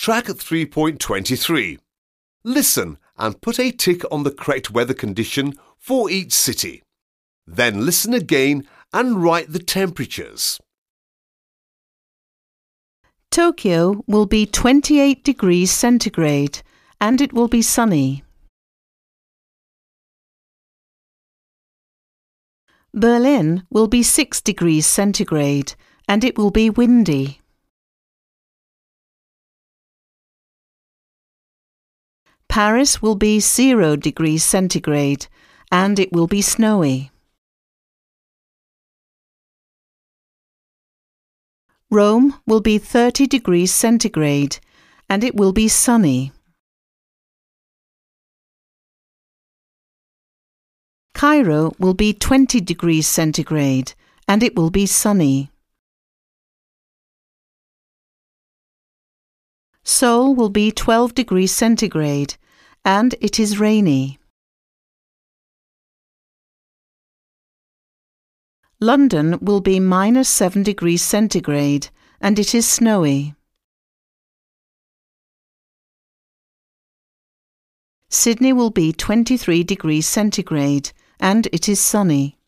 track 3.23. Listen and put a tick on the correct weather condition for each city. Then listen again and write the temperatures. Tokyo will be 28 degrees centigrade and it will be sunny. Berlin will be 6 degrees centigrade and it will be windy. Paris will be 0 degrees centigrade and it will be snowy. Rome will be 30 degrees centigrade and it will be sunny. Cairo will be 20 degrees centigrade and it will be sunny. Seoul will be 12 degrees centigrade and it is rainy. London will be -7 degrees centigrade and it is snowy. Sydney will be 23 degrees centigrade and it is sunny.